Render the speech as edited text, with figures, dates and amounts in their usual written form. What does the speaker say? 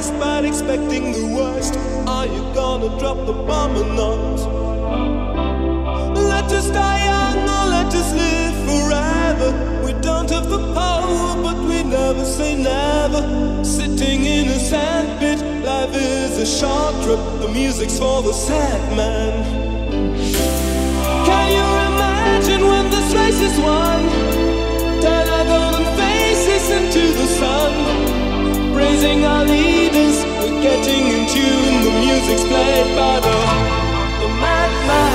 despite expecting the worst. Are you gonna drop the bomb or not? Let us die young or let us live forever. We don't have the power, but we never say never. Sitting in a sandpit, life is a short trip. The music's for the sad man. Can you imagine when this race is won? Turn our golden faces into the sun. Praising our leaders, we're getting in tune. The music's played by the madman.